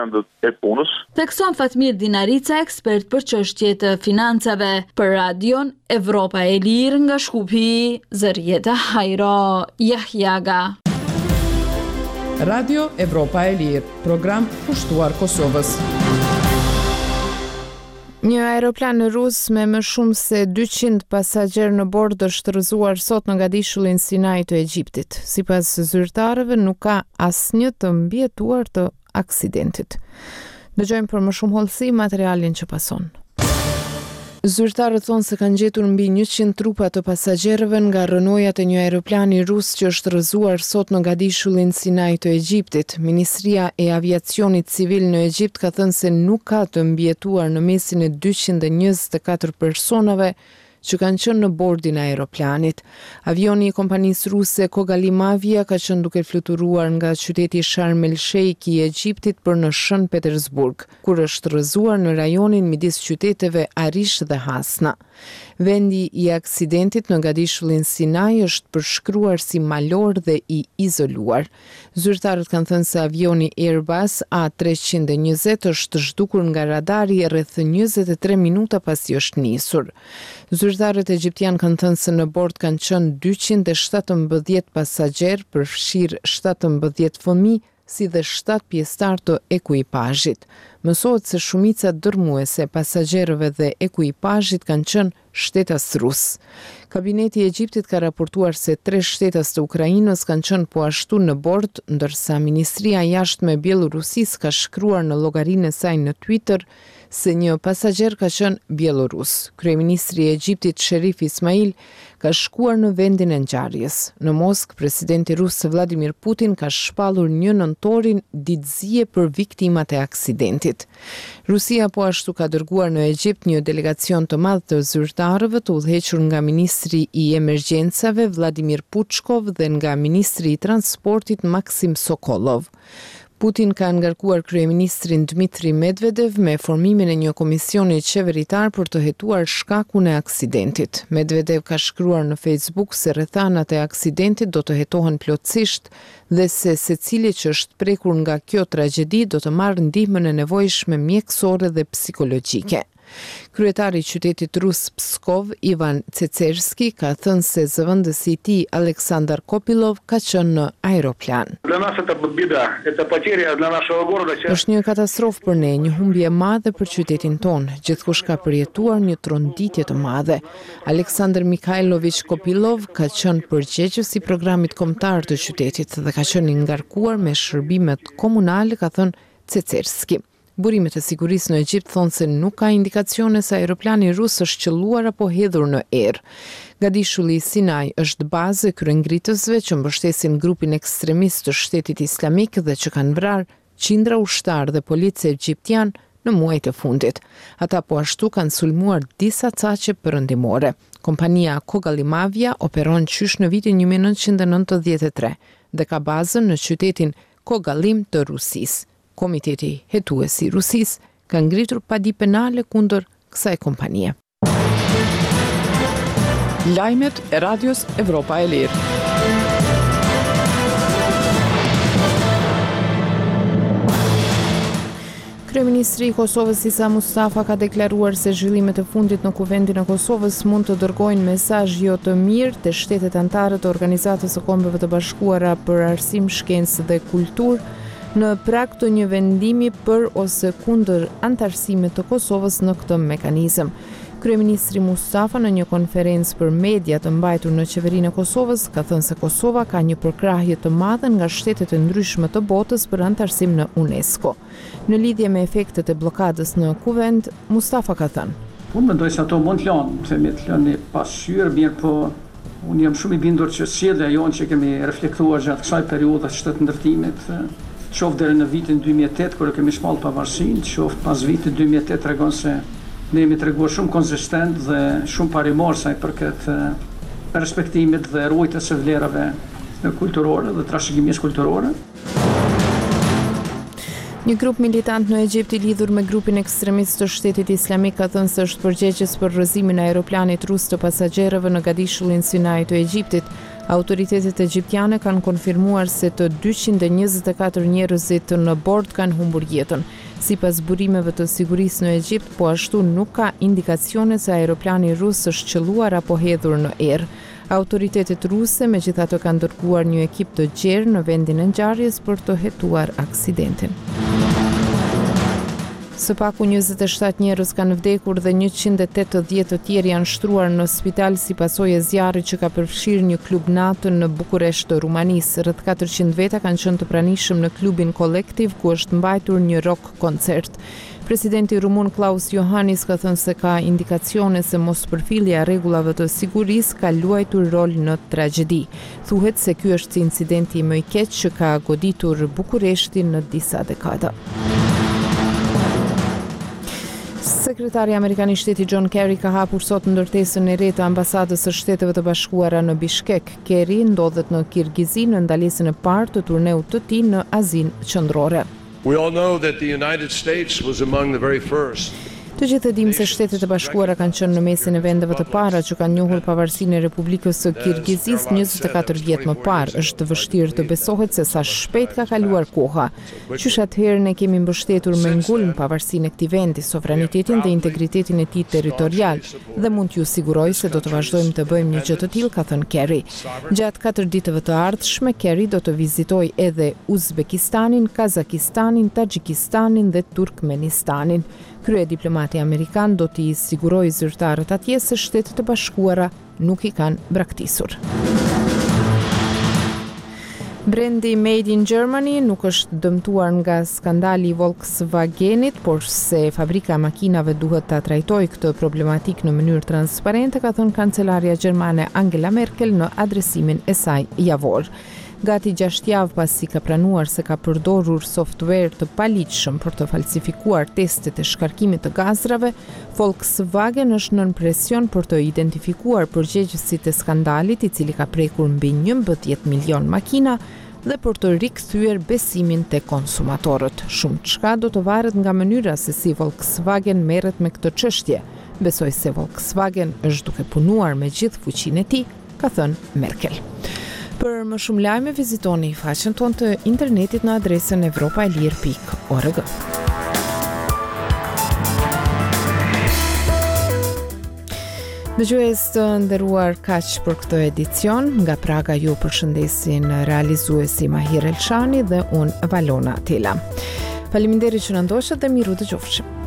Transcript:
e punës. Thekson Fatmir Dinarica, ekspert për çështje të financave, për Radion Evropa e Lirë nga Shkupi, Zërjeta Hajro Jahjaga. Radio Evropa e Lirë, program pushtuar Kosovës. Një aeroplan rus me më shumë se 200 pasagjerë në bord është rrëzuar sot në ngadishullin Sinai të Egjiptit. Sipas zyrtarëve nuk ka asnjë të mbijetuar të aksidentit. Dëgjojmë për më shumë hollësi materialin që pason. Zyrtarët thonë se kanë gjetur mbi 100 trupa të pasagjerëve nga rënojat e një aeroplani rus që është rrëzuar sot në ngadishullin Sinai të Egjiptit. Ministria e Aviacionit Civil në Egjipt ka thënë se nuk ka të mbijetuar në mesin e 224 personave që kanë qenë në bordin e aeroplanit. Avioni i kompanisë ruse Kogalim Avia ka qenë duke fluturuar nga qyteti Sharm el Sheikh i Egjiptit për në Shën Petersburg, kur është rrëzuar në rajonin midis qyteteve Arish dhe Hasna. Vendi i aksidentit në ngadishullin Sinai është përshkruar si malor dhe i izoluar. Zyrtarët kanë thënë se avioni Airbus A320 është zhdukur nga radari rreth 23 minuta pasi është nisur. Zyrtarët egjiptian kanë thënë se në bord kanë qenë 217 pasagjerë, përfshirë 17 fëmijë, si dhe 7 pjesëtar të ekuipazhit. Mësohet se shumica dërmuese e pasagjerëve dhe ekuipazhit kanë qenë shtetas rus. Kabineti i Egjiptit ka raportuar se 3 shtetas të Ukrainës kanë qenë po ashtu në bord, ndërsa Ministria e Jashtme e Bielorusisë ka shkruar në llogarinë e saj në Twitter se një pasagjer ka qenë bielorus. Kryeministri i Egjiptit Sherif Ismail ka shkuar në vendin e ngjarjes. Në Moskë, presidenti rus Vladimir Putin ka shpallur 1 nëntorin ditëzie për viktimat e aksidentit. Rusia po ashtu ka dërguar në Egjipt një delegacion të madh të zyrtarëve të udhëhequr nga ministri i emergjencave Vladimir Puchkov dhe nga ministri i transportit Maksim Sokolov. Putin ka ngarkuar kryeministrin Dmitri Medvedev me formimin e një komisioni qeveritar për të hetuar shkakun e aksidentit. Medvedev ka shkruar në Facebook se rrethanat e aksidentit do të hetohen plotësisht dhe se secili që është prekur nga kjo tragjedi do të marrë ndihmën e nevojshme mjekësore dhe psikologjike. Kryetari i qytetit rus Pskov, Ivan Cecerski, ka thënë se zëvendësi i tij Aleksandar Kopilov ka qenë në aeroplan. Është një katastrofë për ne, një humbje e madhe për qytetin tonë. Gjithkush ka përjetuar një tronditje të madhe. Aleksandr Mikhailovich Kopilov ka qenë përgjegjës i programit kombëtar të qytetit dhe ka qenë i ngarkuar me shërbimet komunale, ka thënë Cecerski. Burimet e sigurisë në Egjipt thonë se nuk ka indikacione se aeroplani rus është qelluar apo hedhur në erë. Ngadishulli Sinai është bazë e kryengritësve që mbështesin grupin ekstremist të Shtetit Islamik dhe që kanë vrarë qindra ushtar dhe policë egjiptian në muajt e fundit. Ata po ashtu kanë sulmuar disa caqe perëndimore. Kompania Kogalim Avia operon qysh në vitin 1993 dhe ka bazën në qytetin Kogalim të Rusisë. Komiteti hetues i Rusisë ka ngritur padi penale kundër kësaj kompanie. Lajmet e Radios Evropa e Lirë. Kryeministri i Kosovës Isa Mustafa ka deklaruar se zhvillimet e fundit në Kuvendin e Kosovës mund të dërgojnë mesazh jo të mirë te shtetet anëtare të Organizatës së Kombeve të Bashkuara për Arsim, Shkencë dhe Kulturë në prag të një vendimi për ose kundër antarësimit të Kosovës në këtë mekanizëm. Kryeministri Mustafa në një konferencë për media të mbajtur në qeverinë e Kosovës ka thënë se Kosova ka një përkrahje të madhe nga shtetet e ndryshme të botës për antarësim në UNESCO. Në lidhje me efektet e blokadës në Kuvend, Mustafa ka thënë: Unë mendoj se ato mund të lanë, pse me të lënë pasqyrë, mirë po unë jam shumë i bindur që sjellja jonë që kemi reflektuar gjatë kësaj periudhe të shtetë-ndërtimit, qoftë deri në vitin 2008 kur kemi shpallë pavarësinë, qoftë pas vitit 2008 tregon se ne jemi treguar shumë konzistent dhe shumë parimor sa i përket respektimit dhe ruajtjes së vlerave kulturore dhe trashëgimisë kulturore. Një grup militant në Egjipt I lidhur me grupin ekstremist të Shtetit Islamik ka thënë se është përgjegjës për rrëzimin e aeroplanit rus të pasagjerëve në Gadishullin Sinai të Egjiptit. Autoritetet egjiptiane kanë konfirmuar se të 224 njerëzit në bord kanë humbur jetën. Sipas burimeve të sigurisë në Egjipt, po ashtu nuk ka indikacione se aeroplani rus është qelluar apo hedhur në erë. Autoritetet ruse megjithatë kanë dërguar një ekip të gjerë në vendin e ngjarjes për të hetuar aksidentin. Së paku 27 njerëz kanë vdekur dhe 180 të tjerë janë shtruar në spital si pasojë e zjarrit që ka përfshirë një klub natë në Bukuresht të Rumanisë. Rreth 400 veta kanë qenë të pranishëm në klubin kolektiv ku është mbajtur një rock koncert. Presidenti rumun Klaus Iohannis ka thënë se ka indikacione se mospërfillja e rregullave të sigurisë ka luajtur rol në tragjedi. Thuhet se ky është incidenti më I keq që ka goditur Bukureshtin në disa dekada. Sekretari Amerikan I Shtetit John Kerry ka hapur sot ndërtesën e re të ambasadës së Shteteve të Bashkuara në Bishkek. Kerry ndodhet në Kirgizi në ndalesën e parë të turneut të tij në Azinë Qendrore. We all know that the United States was among the very first. Të gjithë e dimë se Shtetet e Bashkuara kanë qenë në mesin e vendeve të para që kanë njohur pavarësinë e Republikës së Kirgizisë 24 vjet më parë. Është vështirë të besohet se sa shpejt ka kaluar koha. Qysh atëherë ne kemi mbështetur me ngulm pavarësinë e këtij vendi, sovranitetin dhe integritetin e tij territorial dhe mund t'ju siguroj se do të vazhdojmë të bëjmë një gjë të tillë, ka thënë Kerry. Gjatë 4 ditëve të ardhshme, Kerry do të vizitojë edhe Uzbekistanin, Kazakistanin, Taxhikistanin dhe Turkmenistanin. Kryediplomati amerikan do t'i sigurojë zyrtarët atje se Shtetet e Bashkuara nuk I kanë braktisur. Brendi Made in Germany nuk është dëmtuar nga skandali I Volkswagenit, por se fabrika e makinave duhet ta trajtojë këtë problematik në mënyrë transparente, ka thënë kancelaria gjermane Angela Merkel në adresimin e saj javor. Gati 6 javë pasi ka pranuar se ka përdorur software të paligjshëm për të falsifikuar testet e shkarkimit të gazrave, Volkswagen është nën presion për të identifikuar përgjegjësit e skandalit I cili ka prekur mbi 11 milion makina dhe për të rikthyer besimin te konsumatorët. Shumë çka do të varet nga mënyra se si Volkswagen merret me këtë çështje. Besoj se Volkswagen është duke punuar me gjithë fuqinë e tij, ka thënë Merkel. Për më shumë lajme vizitoni faqen tonë të internetit në adresën evropaelir.org. Dëgjues të nderuar, kaq për këtë edicion. Nga Praga ju përshëndesin realizuesi Mahir Elshani dhe unë Valona Tela. Faleminderit që na ndoqët dhe miru dëgjofshim.